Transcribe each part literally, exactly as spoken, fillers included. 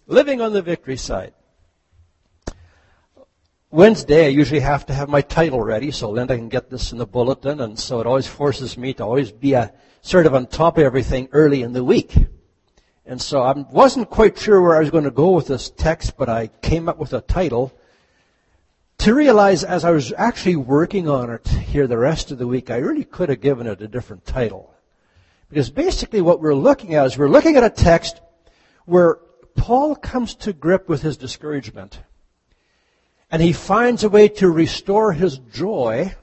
Living on the victory side. Wednesday, I usually have to have my title ready so Linda can get this in the bulletin, and so it always forces me to always be a, sort of on top of everything early in the week. And so I wasn't quite sure where I was going to go with this text, but I came up with a title to realize as I was actually working on it here the rest of the week, I really could have given it a different title. Because basically what we're looking at is we're looking at a text where Paul comes to grip with his discouragement. And he finds a way to restore his joy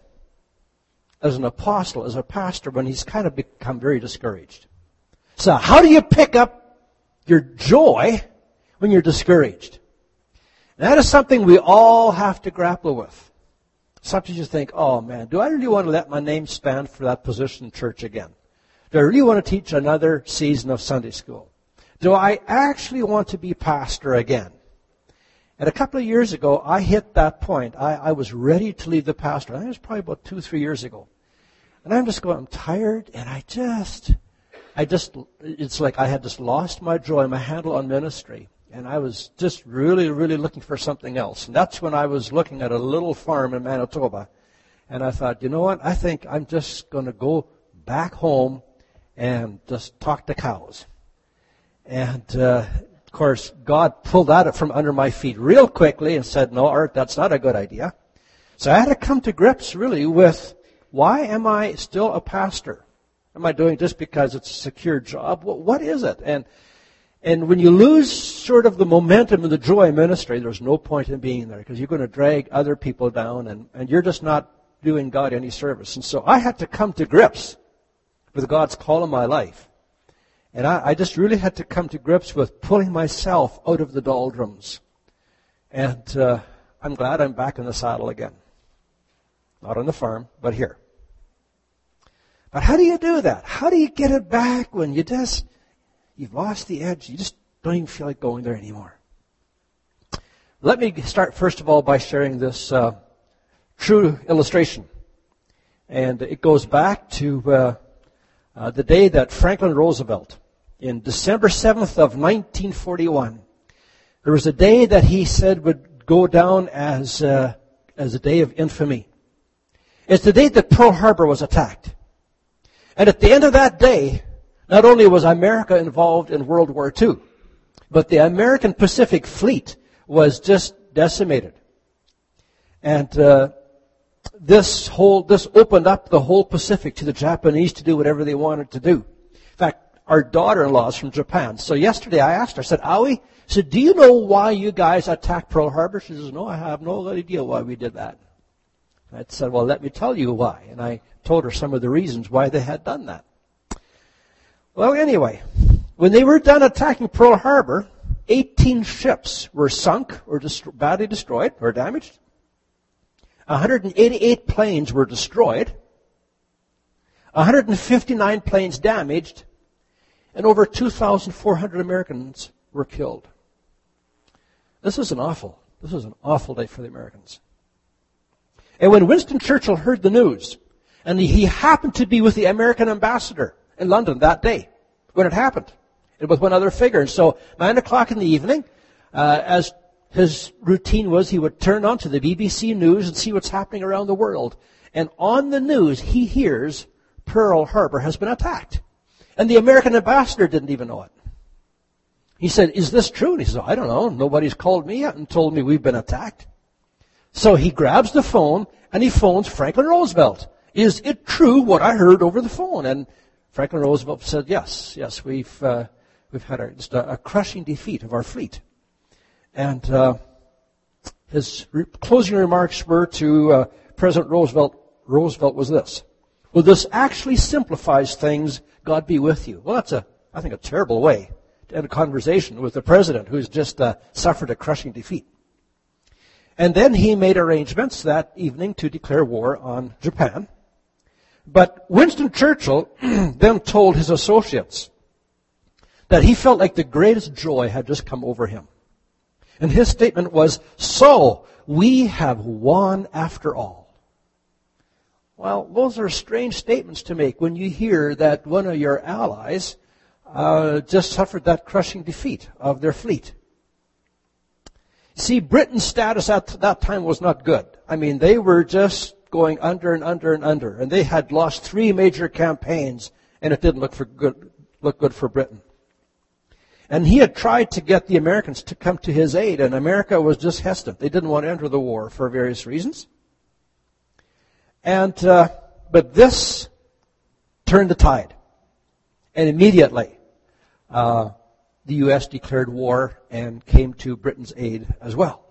as an apostle, as a pastor, when he's kind of become very discouraged. So how do you pick up your joy when you're discouraged? And that is something we all have to grapple with. Sometimes you think, oh man, do I really want to let my name stand for that position in church again? Do I really want to teach another season of Sunday school? Do I actually want to be pastor again? And a couple of years ago, I hit that point. I, I was ready to leave the pastor. I think it was probably about two, three years ago. And I'm just going, I'm tired, and I just, I just, it's like I had just lost my joy, my handle on ministry. And I was just really, really looking for something else. And that's when I was looking at a little farm in Manitoba. And I thought, you know what? I think I'm just going to go back home and just talk to cows. And, uh, of course, God pulled that from under my feet real quickly and said, no, Art, that's not a good idea. So I had to come to grips really with, why am I still a pastor? Am I doing this because it's a secure job? What is it? And and when you lose sort of the momentum and the joy of ministry, there's no point in being there because you're going to drag other people down and, and you're just not doing God any service. And so I had to come to grips with God's call in my life. And I, I just really had to come to grips with pulling myself out of the doldrums. And uh, I'm glad I'm back in the saddle again. Not on the farm, but here. But how do you do that? How do you get it back when you just, you've lost the edge, you just don't even feel like going there anymore? Let me start first of all by sharing this uh, true illustration. And it goes back to uh, uh, the day that Franklin Roosevelt, in December seventh of nineteen forty-one, there was a day that he said would go down as uh, as a day of infamy. It's the day that Pearl Harbor was attacked. And at the end of that day, not only was America involved in World War Two, but the American Pacific Fleet was just decimated. And uh, this whole this opened up the whole Pacific to the Japanese to do whatever they wanted to do. In fact, our daughter-in-law is from Japan. So yesterday I asked her, I said, Aoi, I said, do you know why you guys attacked Pearl Harbor? She says, no, I have no idea why we did that. I said, well, let me tell you why. And I told her some of the reasons why they had done that. Well, anyway, when they were done attacking Pearl Harbor, eighteen ships were sunk or dest- badly destroyed or damaged. one hundred eighty-eight planes were destroyed. one hundred fifty-nine planes damaged. And over two thousand four hundred Americans were killed. This is an awful, this is an awful day for the Americans. And when Winston Churchill heard the news, and he happened to be with the American ambassador in London that day when it happened, and with one other figure. And so nine o'clock in the evening, uh, as his routine was, he would turn on to the B B C News and see what's happening around the world. And on the news, he hears Pearl Harbor has been attacked. And the American ambassador didn't even know it. He said, is this true? And he said, I don't know. Nobody's called me yet and told me we've been attacked. So he grabs the phone and he phones Franklin Roosevelt. Is it true what I heard over the phone? And Franklin Roosevelt said, yes, yes, we've uh, we've had a, just a, a crushing defeat of our fleet. And uh, his re- closing remarks were to uh, President Roosevelt, Roosevelt was this. Well, this actually simplifies things. God be with you. Well, that's a, I think, a terrible way to end a conversation with the president who's just uh, suffered a crushing defeat. And then he made arrangements that evening to declare war on Japan. But Winston Churchill then told his associates that he felt like the greatest joy had just come over him. And his statement was, so we have won after all. Well, those are strange statements to make when you hear that one of your allies uh, just suffered that crushing defeat of their fleet. See, Britain's status at that time was not good. I mean, they were just going under and under and under. And they had lost three major campaigns, and it didn't look for good, look good for Britain. And he had tried to get the Americans to come to his aid, and America was just hesitant. They didn't want to enter the war for various reasons. And uh, but this turned the tide. And immediately, uh, the U S declared war and came to Britain's aid as well.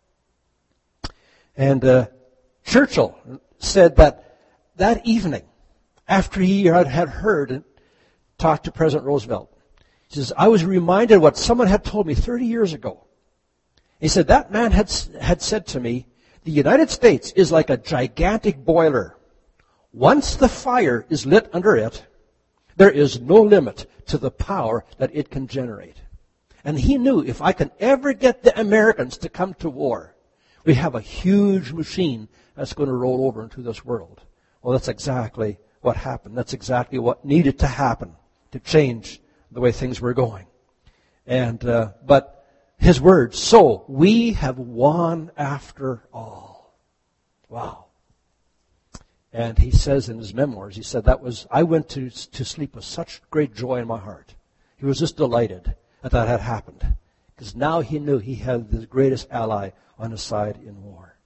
And uh, Churchill said that that evening, after he had, had heard and talked to President Roosevelt, he says, I was reminded of what someone had told me thirty years ago. He said, that man had, had said to me, the United States is like a gigantic boiler. Once the fire is lit under it, there is no limit to the power that it can generate. And he knew if I can ever get the Americans to come to war, we have a huge machine that's going to roll over into this world. Well, that's exactly what happened. That's exactly what needed to happen to change the way things were going. And uh, but his words, so we have won after all. Wow. And he says in his memoirs, he said that was, I went to, to sleep with such great joy in my heart. He was just delighted that that had happened. Because now he knew he had the greatest ally on his side in war.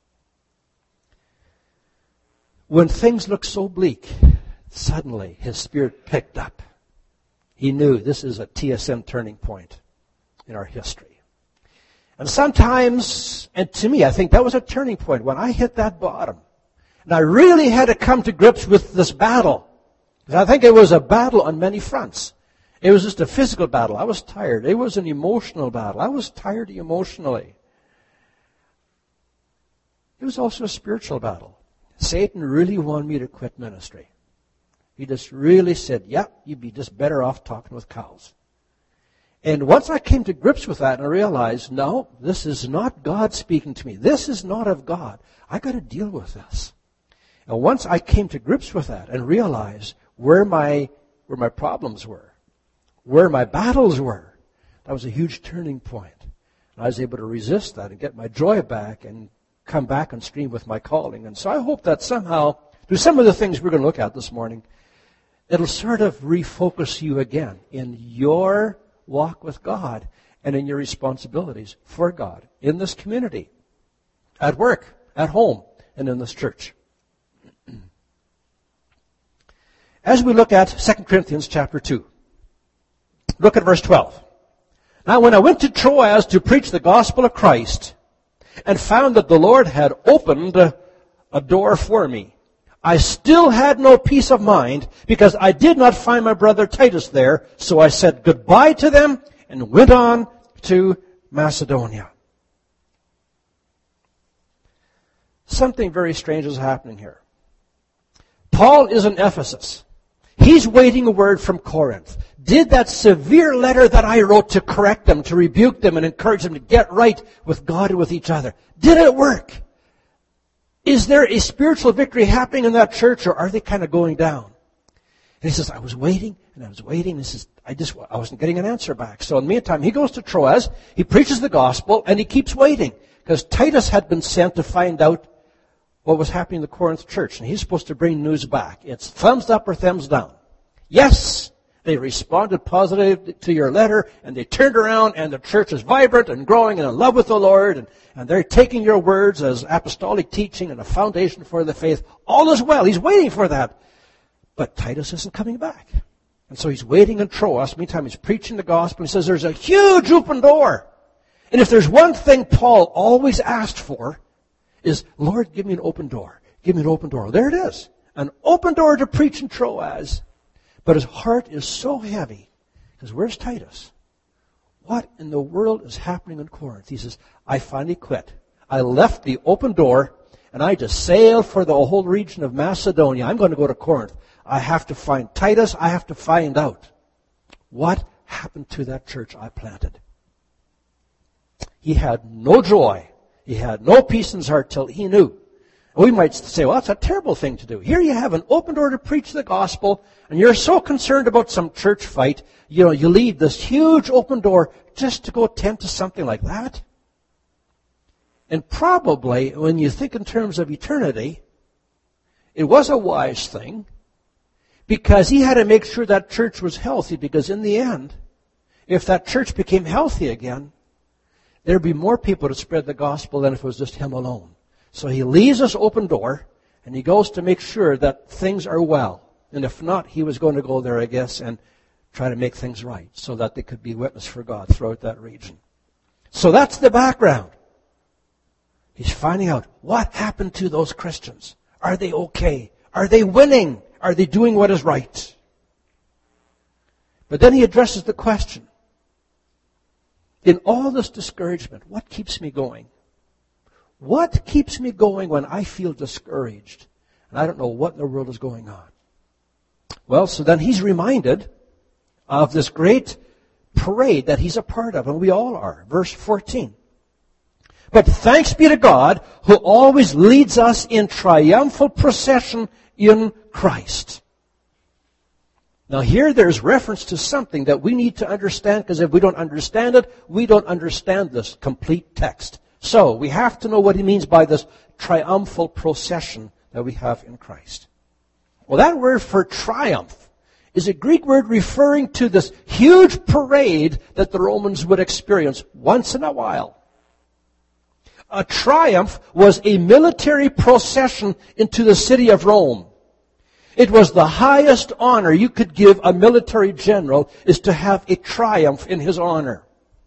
When things looked so bleak, suddenly his spirit picked up. He knew this is a T S M turning point in our history. And sometimes, and to me, I think that was a turning point when I hit that bottom. And I really had to come to grips with this battle. Because I think it was a battle on many fronts. It was just a physical battle. I was tired. It was an emotional battle. I was tired emotionally. It was also a spiritual battle. Satan really wanted me to quit ministry. He just really said, yeah, you'd be just better off talking with cows. And once I came to grips with that and I realized, no, this is not God speaking to me. This is not of God. I got to deal with this. And once I came to grips with that and realized where my where my problems were, where my battles were, that was a huge turning point. And I was able to resist that and get my joy back and come back on stream with my calling. And so I hope that somehow, through some of the things we're going to look at this morning, it'll sort of refocus you again in your walk with God and in your responsibilities for God in this community, at work, at home, and in this church. As we look at Second Corinthians chapter two, look at verse twelve. Now when I went to Troas to preach the gospel of Christ and found that the Lord had opened a door for me, I still had no peace of mind because I did not find my brother Titus there, so I said goodbye to them and went on to Macedonia. Something very strange is happening here. Paul is in Ephesus. He's waiting a word from Corinth. Did that severe letter that I wrote to correct them, to rebuke them and encourage them to get right with God and with each other, did it work? Is there a spiritual victory happening in that church, or are they kind of going down? And he says, I was waiting, and I was waiting. This is, I just, I wasn't getting an answer back. So in the meantime, he goes to Troas, he preaches the gospel, and he keeps waiting. Because Titus had been sent to find out what was happening in the Corinth church, and he's supposed to bring news back. It's thumbs up or thumbs down. Yes, they responded positively to your letter, and they turned around, and the church is vibrant and growing and in love with the Lord, and, and they're taking your words as apostolic teaching and a foundation for the faith. All is well. He's waiting for that. But Titus isn't coming back. And so he's waiting in Troas. Meantime, he's preaching the gospel. He says there's a huge open door. And if there's one thing Paul always asked for, is, Lord, give me an open door. Give me an open door. There it is. An open door to preach in Troas. But his heart is so heavy. Because where's Titus? What in the world is happening in Corinth? He says, I finally quit. I left the open door, and I just sailed for the whole region of Macedonia. I'm going to go to Corinth. I have to find Titus. I have to find out what happened to that church I planted. He had no joy. He had no peace in his heart till he knew. We might say, well, that's a terrible thing to do. Here you have an open door to preach the gospel, and you're so concerned about some church fight, you know, you leave this huge open door just to go attend to something like that. And probably, when you think in terms of eternity, it was a wise thing, because he had to make sure that church was healthy, because in the end, if that church became healthy again, there'd be more people to spread the gospel than if it was just him alone. So he leaves this open door, and he goes to make sure that things are well. And if not, he was going to go there, I guess, and try to make things right so that they could be witness for God throughout that region. So that's the background. He's finding out what happened to those Christians. Are they okay? Are they winning? Are they doing what is right? But then he addresses the question. In all this discouragement, what keeps me going? What keeps me going when I feel discouraged and I don't know what in the world is going on? Well, so then he's reminded of this great parade that he's a part of, and we all are. Verse fourteen. But thanks be to God who always leads us in triumphal procession in Christ. Now here there's reference to something that we need to understand, because if we don't understand it, we don't understand this complete text. So we have to know what he means by this triumphal procession that we have in Christ. Well, that word for triumph is a Greek word referring to this huge parade that the Romans would experience once in a while. A triumph was a military procession into the city of Rome. It was the highest honor you could give a military general, is to have a triumph in his honor.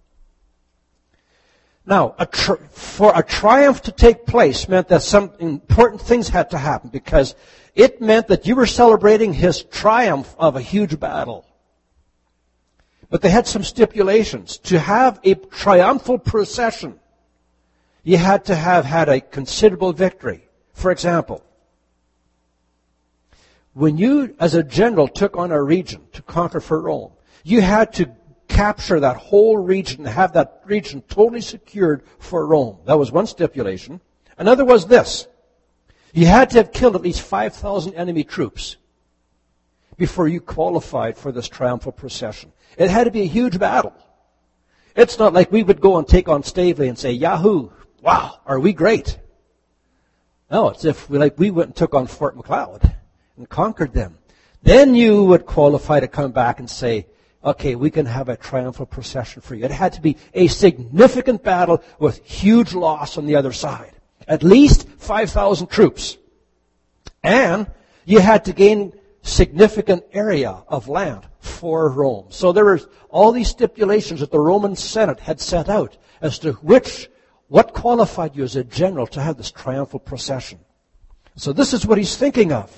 Now, a tri- for a triumph to take place meant that some important things had to happen, because it meant that you were celebrating his triumph of a huge battle. But they had some stipulations. To have a triumphal procession, you had to have had a considerable victory. For example, when you, as a general, took on a region to conquer for Rome, you had to capture that whole region, have that region totally secured for Rome. That was one stipulation. Another was this. You had to have killed at least five thousand enemy troops before you qualified for this triumphal procession. It had to be a huge battle. It's not like we would go and take on Stavely and say, Yahoo! Wow, are we great? No, it's if we, like we went and took on Fort McLeod and conquered them. Then you would qualify to come back and say, okay, we can have a triumphal procession for you. It had to be a significant battle with huge loss on the other side. At least five thousand troops. And you had to gain significant area of land for Rome. So there were all these stipulations that the Roman Senate had set out as to which, what qualified you as a general to have this triumphal procession. So this is what he's thinking of.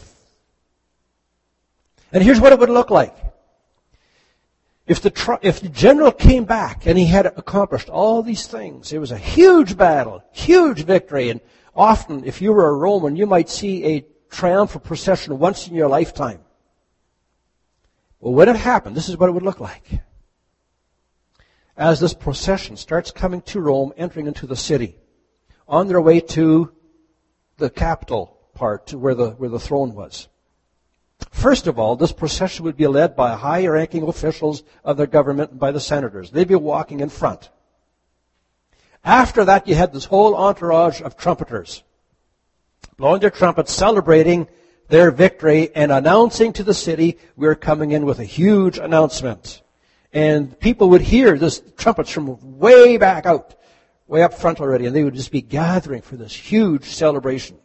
And here's what it would look like. If the, tri- if the general came back and he had accomplished all these things, it was a huge battle, huge victory, and often, if you were a Roman, you might see a triumphal procession once in your lifetime. Well, when it happened, this is what it would look like. As this procession starts coming to Rome, entering into the city, on their way to the capital part, to where the, where the throne was. First of all, this procession would be led by high-ranking officials of the government and by the senators. They'd be walking in front. After that, you had this whole entourage of trumpeters, blowing their trumpets, celebrating their victory and announcing to the city, we're coming in with a huge announcement. And people would hear this trumpets from way back out, way up front already, and they would just be gathering for this huge celebration.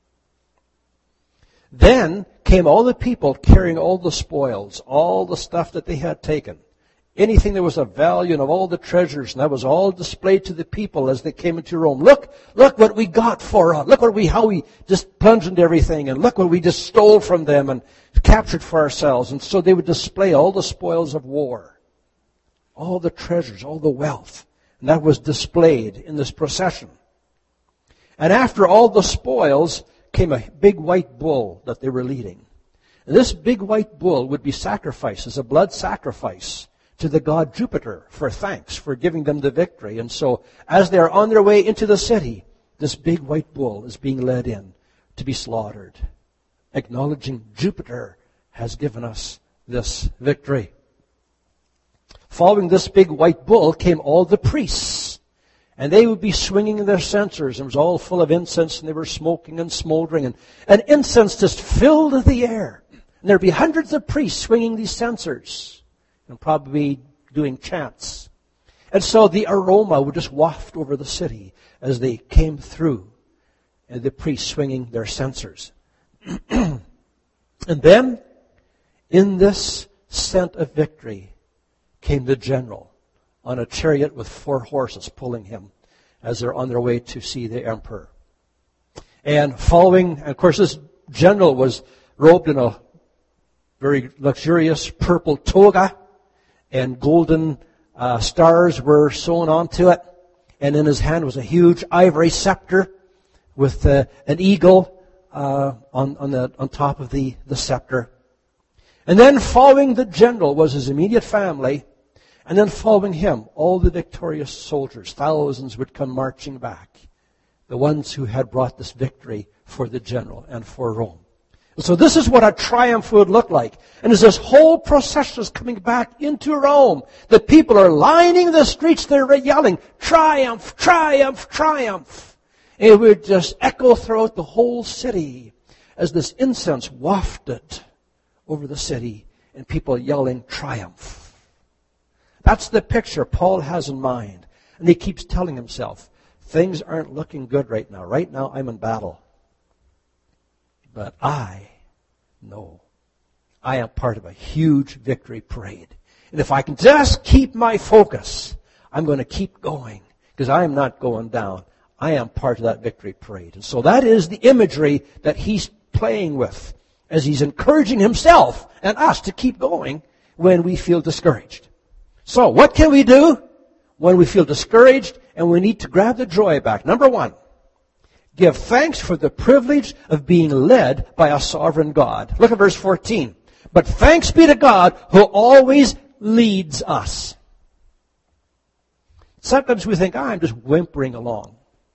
Then came all the people carrying all the spoils, all the stuff that they had taken. Anything that was of value and of all the treasures, and that was all displayed to the people as they came into Rome. Look, look what we got for us. Look what we, how we just plunged into everything, and look what we just stole from them and captured for ourselves. And so they would display all the spoils of war, all the treasures, all the wealth. And that was displayed in this procession. And after all the spoils came a big white bull that they were leading. And this big white bull would be sacrificed as a blood sacrifice to the god Jupiter for thanks for giving them the victory. And so as they are on their way into the city, this big white bull is being led in to be slaughtered, acknowledging Jupiter has given us this victory. Following this big white bull came all the priests And they would be swinging their censers, and it was all full of incense, and they were smoking and smoldering, and, and incense just filled the air. And there'd be hundreds of priests swinging these censers, and probably doing chants. And so the aroma would just waft over the city as they came through, and the priests swinging their censers. And then, in this scent of victory, came the general on a chariot with four horses pulling him as they're on their way to see the emperor. And following, and of course this general was robed in a very luxurious purple toga, and golden uh, stars were sewn onto it. And in his hand was a huge ivory scepter with uh, an eagle uh, on, on, the, on top of the, the scepter. And then following the general was his immediate family. And then following him, all the victorious soldiers, thousands would come marching back. The ones who had brought this victory for the general and for Rome. So this is what a triumph would look like. And as this whole procession is coming back into Rome, the people are lining the streets, they're yelling, triumph, triumph, triumph. And it would just echo throughout the whole city as this incense wafted over the city and people yelling, triumph. That's the picture Paul has in mind. And he keeps telling himself, things aren't looking good right now. Right now I'm in battle. But I know I am part of a huge victory parade. And if I can just keep my focus, I'm going to keep going. Because I am not going down. I am part of that victory parade. And so that is the imagery that he's playing with as he's encouraging himself and us to keep going when we feel discouraged. So, what can we do when we feel discouraged and we need to grab the joy back? Number one, give thanks for the privilege of being led by a sovereign God. Look at verse fourteen. But thanks be to God who always leads us. Sometimes we think, oh, I'm just whimpering along.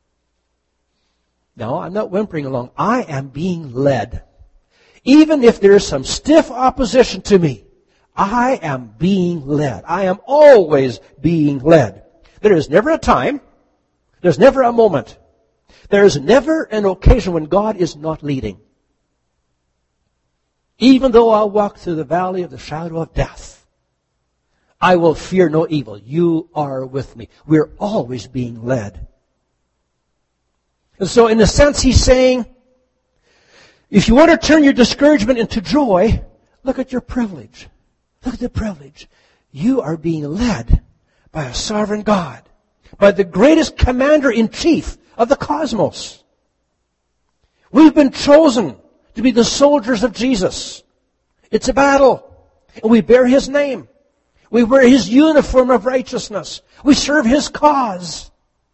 No, I'm not whimpering along. I am being led. Even if there is some stiff opposition to me, I am being led. I am always being led. There is never a time, there's never a moment, there is never an occasion when God is not leading. Even though I walk through the valley of the shadow of death, I will fear no evil. You are with me. We're always being led. And so in a sense he's saying, if you want to turn your discouragement into joy, look at your privilege. Look at the privilege. You are being led by a sovereign God, by the greatest commander-in-chief of the cosmos. We've been chosen to be the soldiers of Jesus. It's a battle, and we bear His name. We wear His uniform of righteousness. We serve His cause.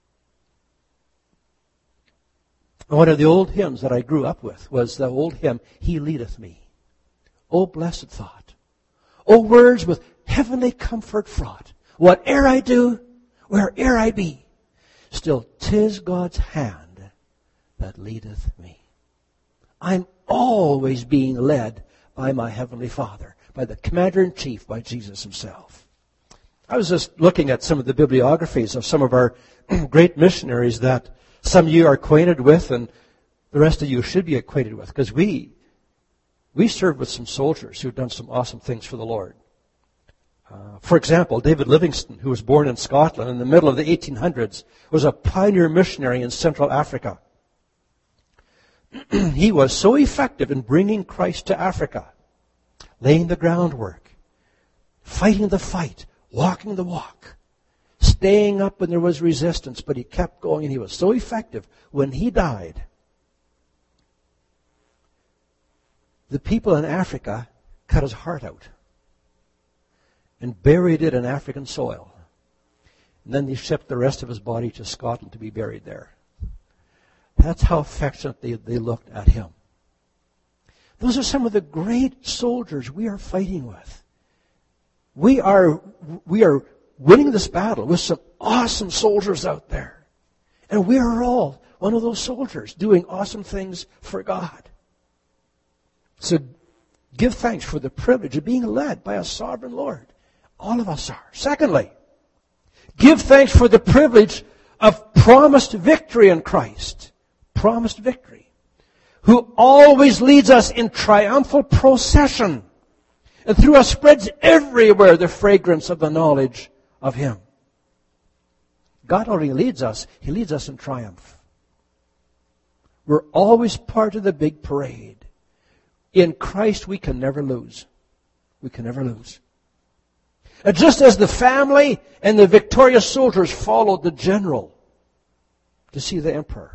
One of the old hymns that I grew up with was the old hymn, He Leadeth Me. Oh, blessed thought. Oh, words with heavenly comfort fraught. Whate'er I do, where'er I be, still 'tis God's hand that leadeth me. I'm always being led by my Heavenly Father, by the Commander-in-Chief, by Jesus Himself. I was just looking at some of the bibliographies of some of our great missionaries that some of you are acquainted with and the rest of you should be acquainted with, because we We served with some soldiers who had done some awesome things for the Lord. Uh, for example, David Livingstone, who was born in Scotland in the middle of the eighteen hundreds, was a pioneer missionary in Central Africa. He was so effective in bringing Christ to Africa, laying the groundwork, fighting the fight, walking the walk, staying up when there was resistance, but he kept going, and he was so effective. When he died, the people in Africa cut his heart out and buried it in African soil. And then they shipped the rest of his body to Scotland to be buried there. That's how affectionate they, they looked at him. Those are some of the great soldiers we are fighting with. We are, we are winning this battle with some awesome soldiers out there. And we are all one of those soldiers doing awesome things for God. So give thanks for the privilege of being led by a sovereign Lord. All of us are. Secondly, give thanks for the privilege of promised victory in Christ. Promised victory. Who always leads us in triumphal procession. And through us spreads everywhere the fragrance of the knowledge of Him. God already leads us. He leads us in triumph. We're always part of the big parade. In Christ we can never lose. We can never lose. And just as the family and the victorious soldiers followed the general to see the emperor,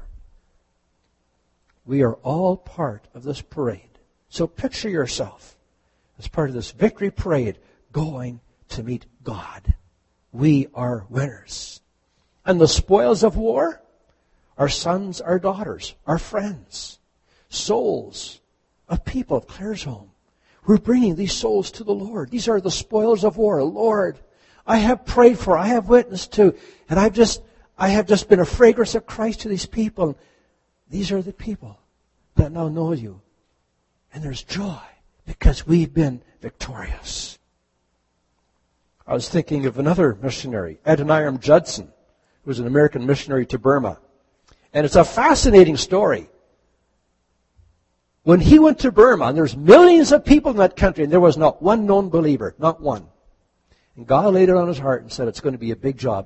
we are all part of this parade. So picture yourself as part of this victory parade going to meet God. We are winners. And the spoils of war, our sons, our daughters, our friends, souls of people of Clare's home. We're bringing these souls to the Lord. These are the spoils of war. Lord, I have prayed for, I have witnessed to, and I've just, I have just been a fragrance of Christ to these people. These are the people that now know you. And there's joy because we've been victorious. I was thinking of another missionary, Adoniram Judson, who was an American missionary to Burma. And it's a fascinating story. When he went to Burma, and there's millions of people in that country, and there was not one known believer, not one. And God laid it on his heart and said, it's going to be a big job.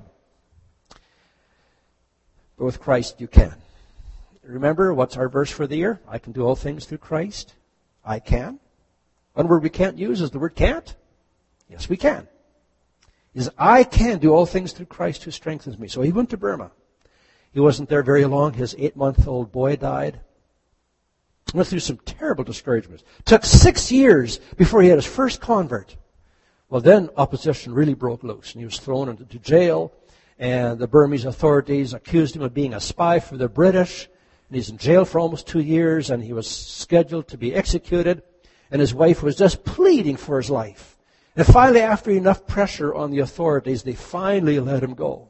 But with Christ, you can. Remember, what's our verse for the year? I can do all things through Christ. I can. One word we can't use is the word can't. Yes, we can. Is I can do all things through Christ who strengthens me. So he went to Burma. He wasn't there very long. His eight-month-old boy died. Went through some terrible discouragements. Took six years before he had his first convert. Well, then opposition really broke loose, and he was thrown into jail, and the Burmese authorities accused him of being a spy for the British, and he's in jail for almost two years, and he was scheduled to be executed, and his wife was just pleading for his life. And finally, after enough pressure on the authorities, they finally let him go.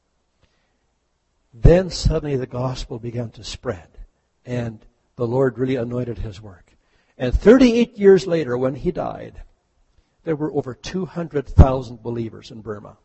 Then suddenly the gospel began to spread, and the Lord really anointed his work. And thirty-eight years later, when he died, there were over two hundred thousand believers in Burma.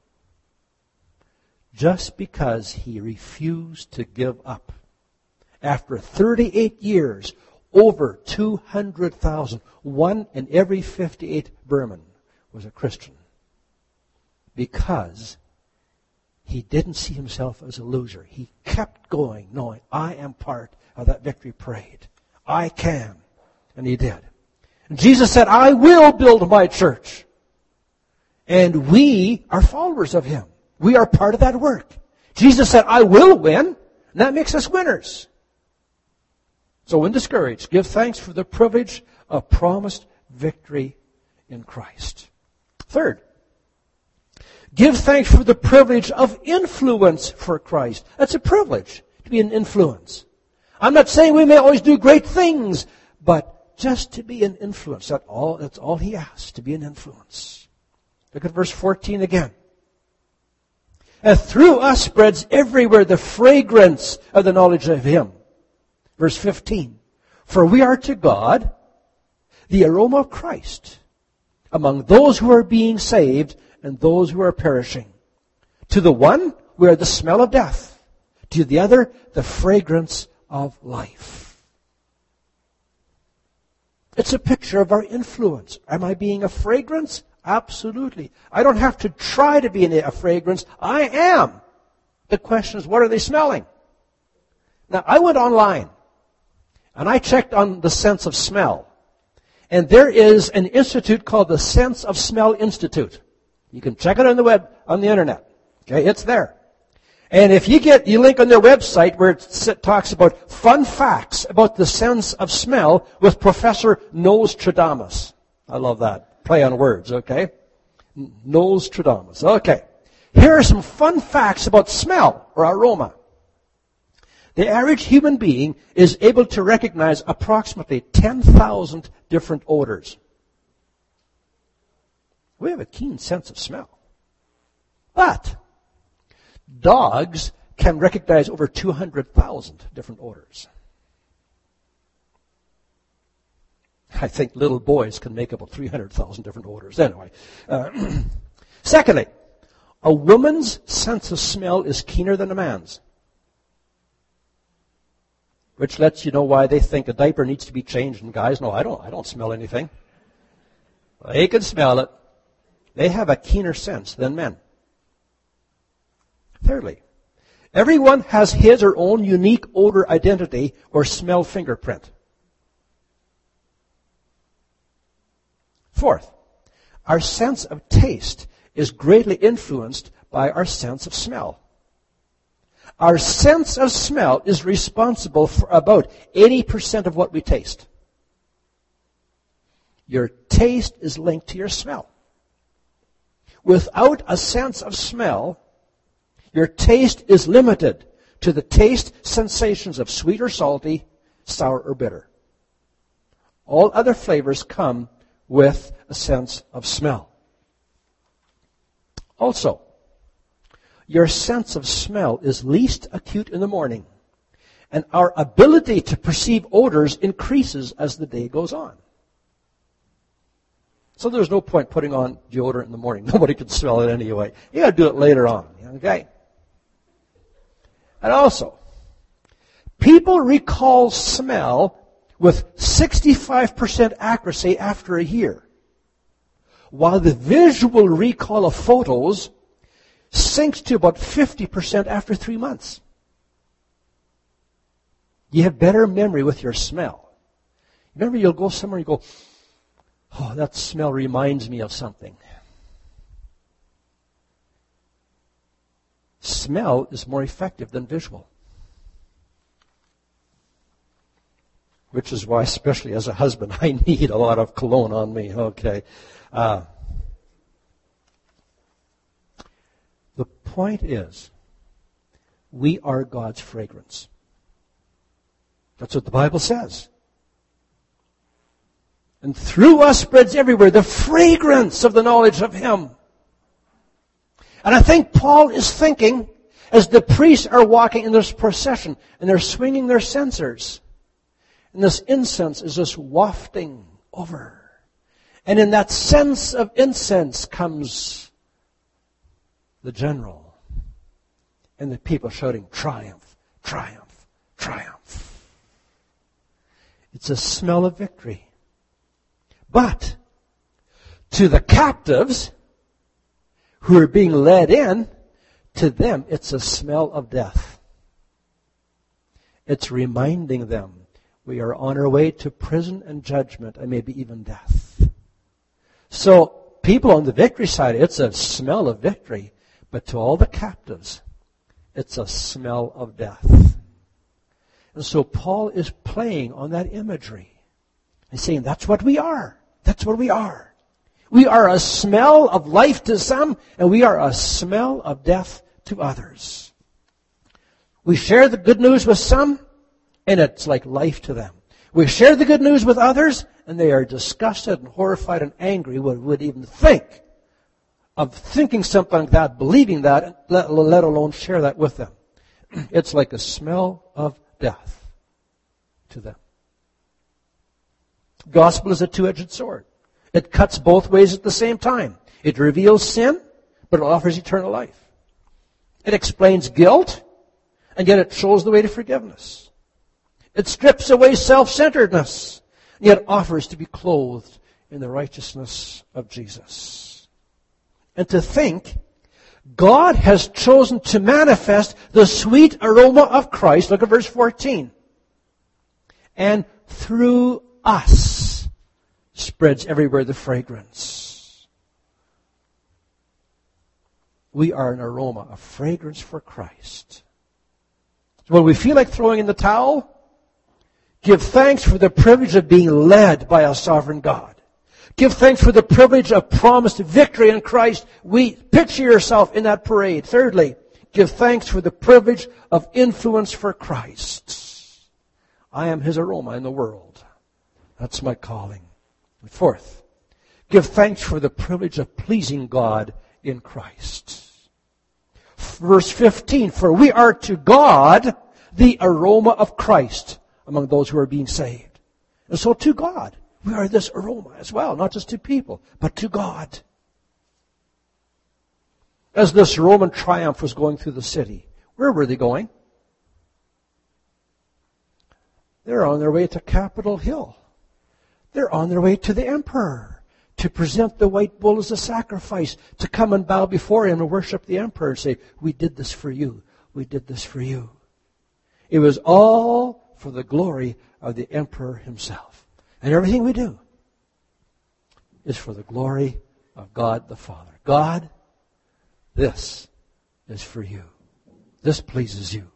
Just because he refused to give up. After thirty-eight years, over two hundred thousand, one in every fifty-eight Burman was a Christian. Because he didn't see himself as a loser. He kept going, knowing, I am part of that victory parade. I can. And he did. And Jesus said, I will build my church. And we are followers of him. We are part of that work. Jesus said, I will win. And that makes us winners. So when discouraged, give thanks for the privilege of promised victory in Christ. Third, give thanks for the privilege of influence for Christ. That's a privilege, to be an influence. I'm not saying we may always do great things, but just to be an influence. That's all, that's all he asks, to be an influence. Look at verse fourteen again. And through us spreads everywhere the fragrance of the knowledge of him. Verse fifteen. For we are to God the aroma of Christ among those who are being saved and those who are perishing. To the one, we are the smell of death. To the other, the fragrance of life. It's a picture of our influence. Am I being a fragrance? Absolutely. I don't have to try to be a fragrance. I am. The question is, what are they smelling? Now, I went online, and I checked on the sense of smell. And there is an institute called the Sense of Smell Institute. You can check it on the web, on the internet. Okay, it's there. And if you get, you link on their website where it talks about fun facts about the sense of smell with Professor Nostradamus. I love that. Play on words, okay? Nostradamus. Okay. Here are some fun facts about smell or aroma. The average human being is able to recognize approximately ten thousand different odors. We have a keen sense of smell. But dogs can recognize over two hundred thousand different odors. I think little boys can make about three hundred thousand different odors. Anyway. Uh, secondly, A woman's sense of smell is keener than a man's. Which lets you know why they think a diaper needs to be changed. And guys, no, I don't, I don't smell anything. They can smell it. They have a keener sense than men. Thirdly, everyone has his or own unique odor identity or smell fingerprint. Fourth, our sense of taste is greatly influenced by our sense of smell. Our sense of smell is responsible for about eighty percent of what we taste. Your taste is linked to your smell. Without a sense of smell, your taste is limited to the taste sensations of sweet or salty, sour or bitter. All other flavors come with a sense of smell. Also, your sense of smell is least acute in the morning, and our ability to perceive odors increases as the day goes on. So there's no point putting on deodorant in the morning. Nobody can smell it anyway. You got to do it later on, okay? And also, people recall smell with sixty-five percent accuracy after a year, while the visual recall of photos sinks to about fifty percent after three months. You have better memory with your smell. Remember, you'll go somewhere and you go, oh, that smell reminds me of something. Smell is more effective than visual. Which is why, especially as a husband, I need a lot of cologne on me. Okay. Uh, the point is, we are God's fragrance. That's what the Bible says. And through us spreads everywhere the fragrance of the knowledge of Him. And I think Paul is thinking, as the priests are walking in this procession, and they're swinging their censers, and this incense is just wafting over. And in that sense of incense comes the general and the people shouting, triumph, triumph, triumph. It's a smell of victory. But to the captives who are being led in, to them it's a smell of death. It's reminding them we are on our way to prison and judgment and maybe even death. So people on the victory side, it's a smell of victory. But to all the captives, it's a smell of death. And so Paul is playing on that imagery. He's saying that's what we are. That's what we are. We are a smell of life to some, and we are a smell of death to others. We share the good news with some, and it's like life to them. We share the good news with others, and they are disgusted and horrified and angry what would even think of thinking something like that, believing that, let, let alone share that with them. It's like a smell of death to them. Gospel is a two-edged sword. It cuts both ways at the same time. It reveals sin, but it offers eternal life. It explains guilt, and yet it shows the way to forgiveness. It strips away self-centeredness, and yet offers to be clothed in the righteousness of Jesus. And to think God has chosen to manifest the sweet aroma of Christ, look at verse fourteen, and through us spreads everywhere the fragrance. We are an aroma, a fragrance for Christ. So when we feel like throwing in the towel, give thanks for the privilege of being led by a sovereign God. Give thanks for the privilege of promised victory in Christ. We picture yourself in that parade. Thirdly, give thanks for the privilege of influence for Christ. I am His aroma in the world. That's my calling. Fourth, give thanks for the privilege of pleasing God in Christ. Verse fifteen, for we are to God the aroma of Christ among those who are being saved. And so to God, we are this aroma as well, not just to people, but to God. as this Roman triumph was going through the city. Where were they going? They're on their way to Capitol Hill. They're on their way to the emperor to present the white bull as a sacrifice, to come and bow before him and worship the emperor and say, we did this for you. We did this for you. It was all for the glory of the emperor himself. And everything we do is for the glory of God the Father. God, this is for you. This pleases you.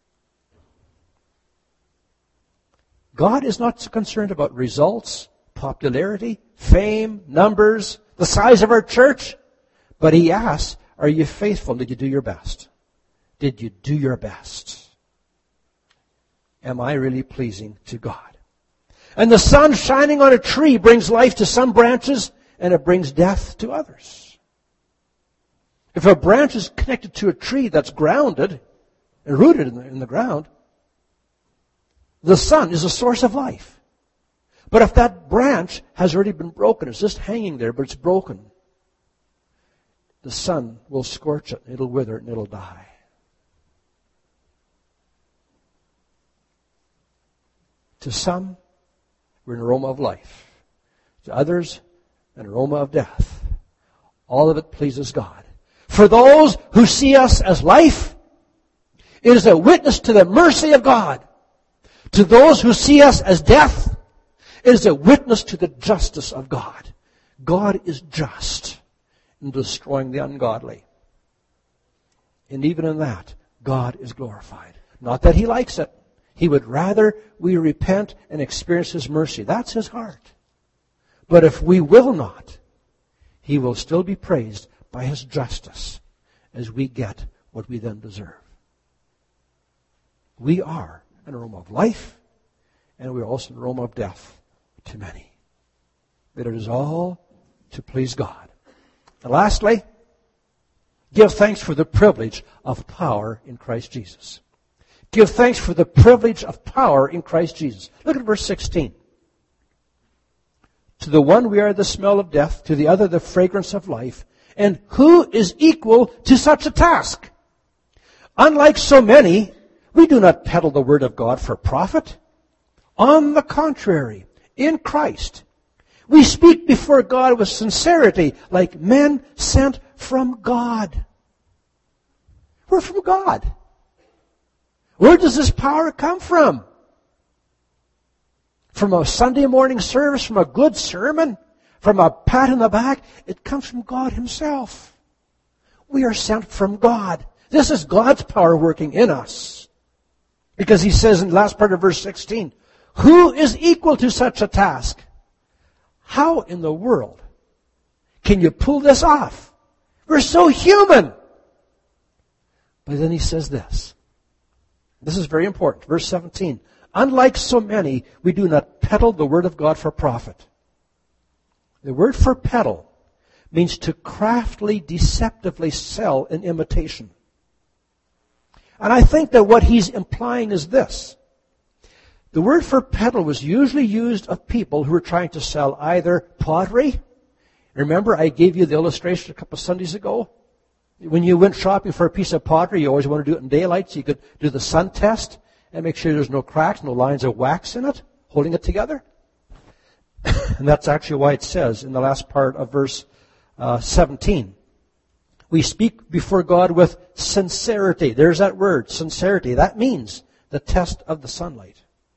God is not concerned about results, popularity, fame, numbers, the size of our church. But He asks, are you faithful? Did you do your best? Did you do your best? Am I really pleasing to God? And the sun shining on a tree brings life to some branches, and it brings death to others. If a branch is connected to a tree that's grounded and rooted in the, in the ground, the sun is a source of life. But if that branch has already been broken, it's just hanging there, but it's broken, the sun will scorch it, it'll wither, and it'll die. To some, we're an aroma of life. To others, an aroma of death. All of it pleases God. For those who see us as life, it is a witness to the mercy of God. To those who see us as death, it is a witness to the justice of God. God is just in destroying the ungodly. And even in that, God is glorified. Not that He likes it. He would rather we repent and experience His mercy. That's His heart. But if we will not, He will still be praised by His justice as we get what we then deserve. We are an aroma of life, and we are also an aroma of death to many. But it is all to please God. And lastly, give thanks for the privilege of power in Christ Jesus. Give thanks for the privilege of power in Christ Jesus. Look at verse sixteen. To the one we are the smell of death, to the other the fragrance of life. And who is equal to such a task? Unlike so many, we do not peddle the word of God for profit. On the contrary, in Christ, we speak before God with sincerity, like men sent from God. We're from God. Where does this power come from? From a Sunday morning service, from a good sermon, from a pat in the back? It comes from God Himself. We are sent from God. This is God's power working in us. Because He says in the last part of verse sixteen, who is equal to such a task? How in the world can you pull this off? We're so human. But then He says this. This is very important. Verse seventeen. Unlike so many, we do not peddle the word of God for profit. The word for peddle means to craftily, deceptively sell an imitation. And I think that what he's implying is this. The word for peddle was usually used of people who were trying to sell either pottery. Remember, I gave you the illustration a couple of Sundays ago. When you went shopping for a piece of pottery, you always want to do it in daylight so you could do the sun test and make sure there's no cracks, no lines of wax in it, holding it together. And that's actually why it says in the last part of verse uh, seventeen, we speak before God with sincerity. There's that word, sincerity. That means the test of the sunlight.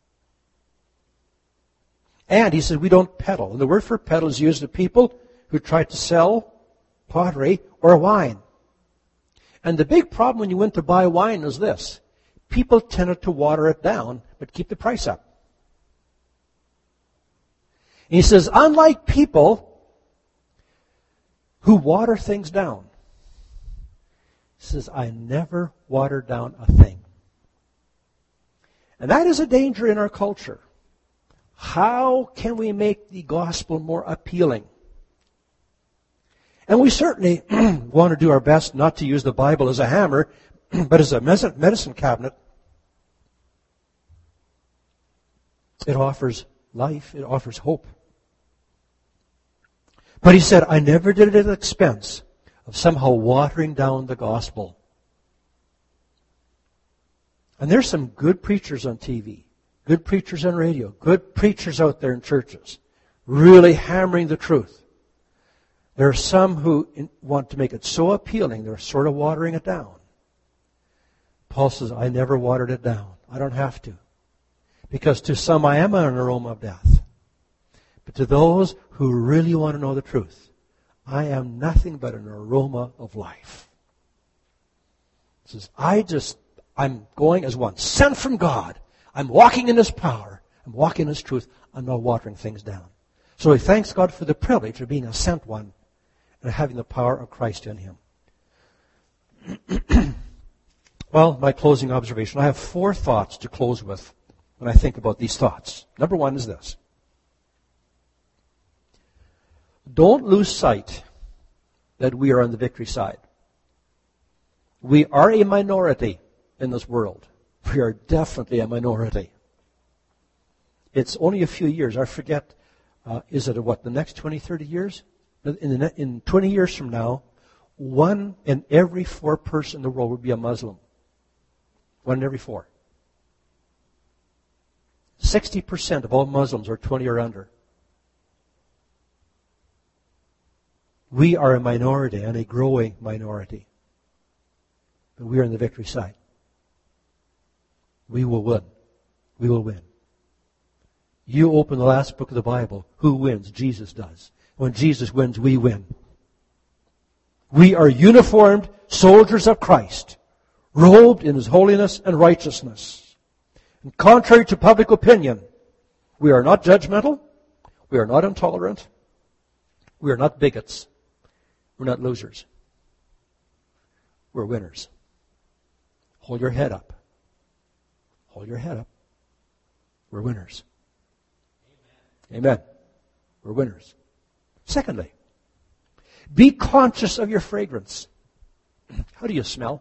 And he said we don't peddle. And the word for peddle is used of people who try to sell pottery or wine. And the big problem when you went to buy wine is this. People tended to water it down, but keep the price up. And he says, unlike people who water things down, he says, I never water down a thing. And that is a danger in our culture. How can we make the gospel more appealing? And we certainly want to do our best not to use the Bible as a hammer, but as a medicine cabinet. It offers life. It offers hope. But he said, I never did it at the expense of somehow watering down the gospel. And there's some good preachers on T V, good preachers on radio, good preachers out there in churches, really hammering the truth. There are some who want to make it so appealing, they're sort of watering it down. Paul says, I never watered it down. I don't have to. Because to some I am an aroma of death. But to those who really want to know the truth, I am nothing but an aroma of life. He says, I just, I'm going as one sent from God. I'm walking in His power. I'm walking in His truth. I'm not watering things down. So he thanks God for the privilege of being a sent one and having the power of Christ in him. Well, my closing observation. I have four thoughts to close with when I think about these thoughts. Number one is this. Don't lose sight that we are on the victory side. We are a minority in this world. We are definitely a minority. It's only a few years. I forget, uh, is it what, the next twenty, thirty years? In, the, in twenty years from now, one in every four person in the world will be a Muslim. One in every four. sixty percent of all Muslims are twenty or under. We are a minority and a growing minority. But we are on the victory side. We will win. We will win. You open the last book of the Bible. Who wins? Jesus does. When Jesus wins, we win. We are uniformed soldiers of Christ, robed in His holiness and righteousness. And contrary to public opinion, we are not judgmental. We are not intolerant. We are not bigots. We're not losers. We're winners. Hold your head up. Hold your head up. We're winners. Amen. Amen. We're winners. Secondly, be conscious of your fragrance. How do you smell?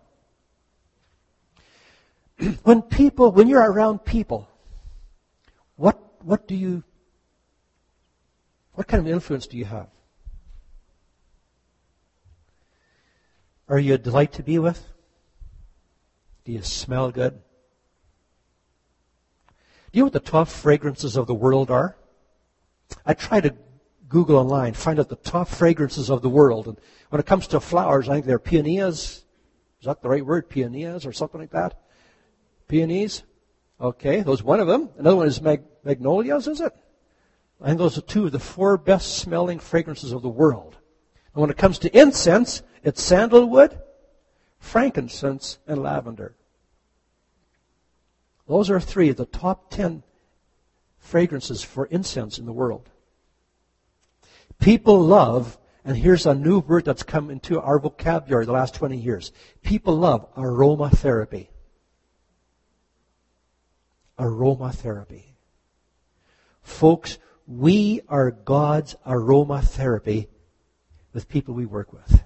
When people, when you're around people, what what do you, what kind of influence do you have? Are you a delight to be with? Do you smell good? Do you know what the top fragrances of the world are? I try to Google online, find out the top fragrances of the world. And when it comes to flowers, I think they're peonies. Is that the right word? Peonies or something like that? Peonies? Okay, those one of them. Another one is mag- magnolias, is it? I think those are two of the four best smelling fragrances of the world. And when it comes to incense, it's sandalwood, frankincense, and lavender. Those are three of the top ten fragrances for incense in the world. People love, and here's a new word that's come into our vocabulary the last twenty years. People love aromatherapy. Aromatherapy. Folks, we are God's aromatherapy with people we work with.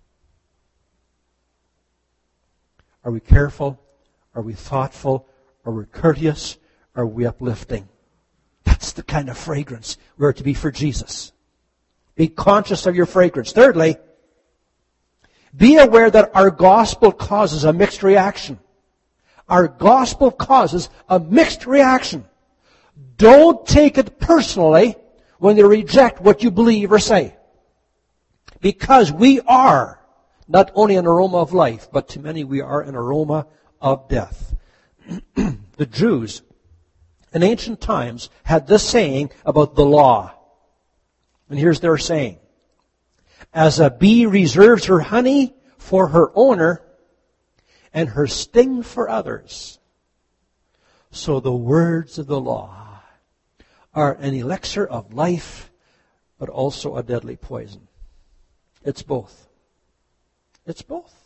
Are we careful? Are we thoughtful? Are we courteous? Are we uplifting? That's the kind of fragrance we are to be for Jesus. Be conscious of your fragrance. Thirdly, be aware that our gospel causes a mixed reaction. Our gospel causes a mixed reaction. Don't take it personally when they reject what you believe or say. Because we are not only an aroma of life, but to many we are an aroma of death. The Jews in ancient times had this saying about the law. And here's their saying. As a bee reserves her honey for her owner and her sting for others, so the words of the law are an elixir of life, but also a deadly poison. It's both. It's both.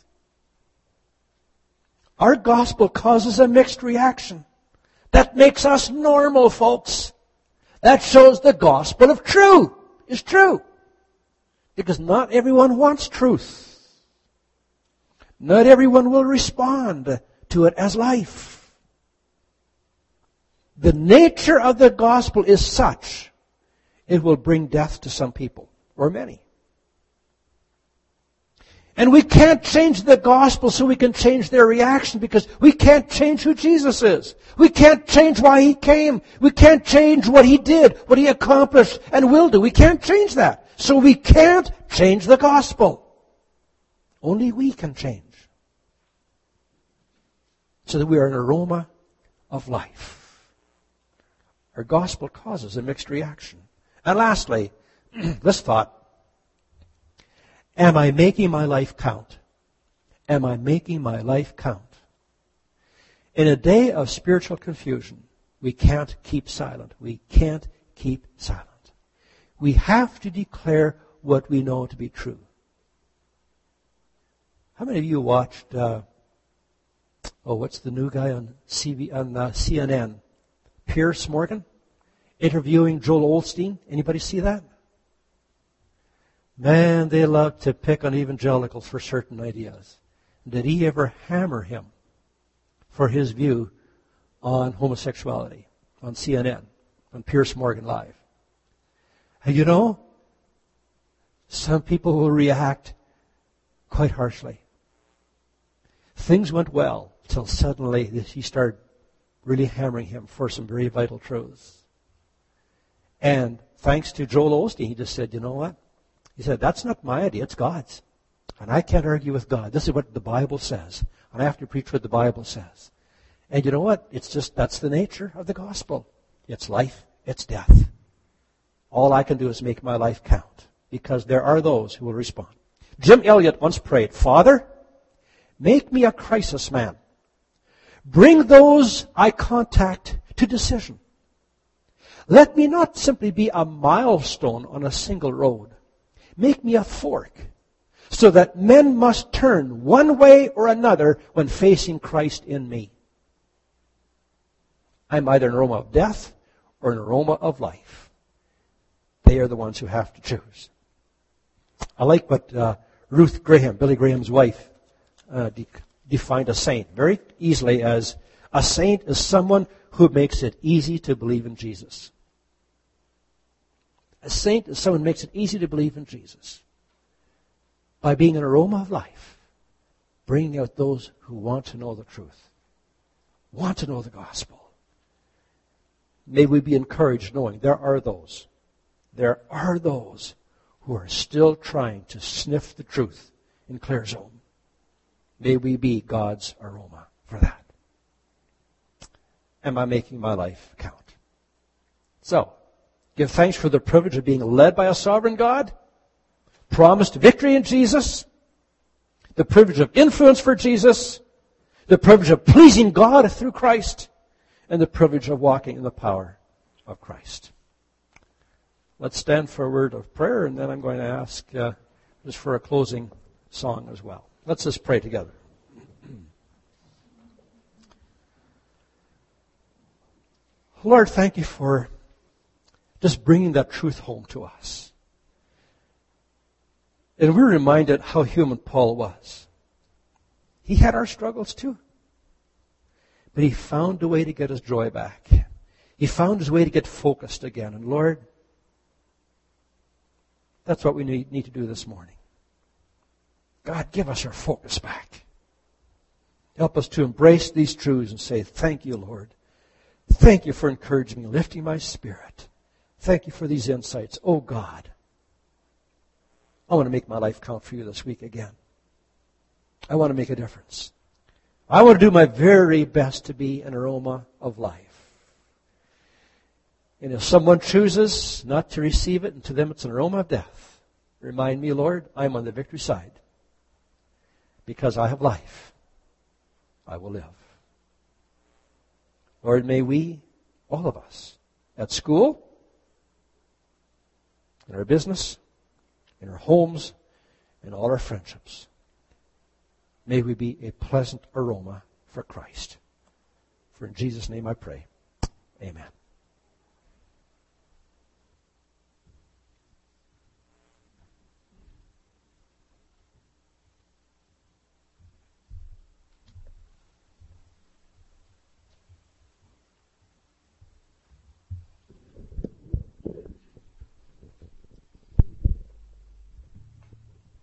Our gospel causes a mixed reaction. That makes us normal, folks. That shows the gospel of true is true. Because not everyone wants truth. Not everyone will respond to it as life. The nature of the gospel is such, it will bring death to some people, or many. And we can't change the gospel so we can change their reaction, because we can't change who Jesus is. We can't change why He came. We can't change what He did, what He accomplished and will do. We can't change that. So we can't change the gospel. Only we can change. So that we are an aroma of life. Our gospel causes a mixed reaction. And lastly, this thought. Am I making my life count? Am I making my life count? In a day of spiritual confusion, we can't keep silent. We can't keep silent. We have to declare what we know to be true. How many of you watched, uh, oh, what's the new guy on, C B, on uh, C N N? Piers Morgan? Interviewing Joel Osteen. Anybody see that? Man, they love to pick on evangelicals for certain ideas. Did he ever hammer him for his view on homosexuality on C N N, on Piers Morgan Live? And you know, some people will react quite harshly. Things went well till suddenly he started really hammering him for some very vital truths. And thanks to Joel Osteen, he just said, you know what? He said, that's not my idea, it's God's. And I can't argue with God. This is what the Bible says. And I have to preach what the Bible says. And you know what? It's just, that's the nature of the gospel. It's life, it's death. All I can do is make my life count, because there are those who will respond. Jim Elliot once prayed, Father, make me a crisis man. Bring those I contact to decision. Let me not simply be a milestone on a single road. Make me a fork, so that men must turn one way or another when facing Christ in me. I'm either an aroma of death or an aroma of life. They are the ones who have to choose. I like what uh, Ruth Graham, Billy Graham's wife, uh, de- defined a saint very easily as, a saint is someone who makes it easy to believe in Jesus. A saint is someone who makes it easy to believe in Jesus by being an aroma of life, bringing out those who want to know the truth, want to know the gospel. May we be encouraged knowing there are those, there are those who are still trying to sniff the truth in Clare's home. May we be God's aroma for that. Am I making my life count? So, give thanks for the privilege of being led by a sovereign God, promised victory in Jesus, the privilege of influence for Jesus, the privilege of pleasing God through Christ, and the privilege of walking in the power of Christ. Let's stand for a word of prayer, and then I'm going to ask uh, just for a closing song as well. Let's just pray together. Lord, thank you for just bringing that truth home to us. And we're reminded how human Paul was. He had our struggles too. But he found a way to get his joy back. He found his way to get focused again. And Lord, that's what we need, need to do this morning. God, give us our focus back. Help us to embrace these truths and say, thank you, Lord. Thank you for encouraging me, lifting my spirit. Thank you for these insights. Oh, God, I want to make my life count for you this week again. I want to make a difference. I want to do my very best to be an aroma of life. And if someone chooses not to receive it, and to them it's an aroma of death, remind me, Lord, I'm on the victory side. Because I have life, I will live. Lord, may we, all of us, at school, in our business, in our homes, in all our friendships, may we be a pleasant aroma for Christ. For in Jesus' name I pray. Amen.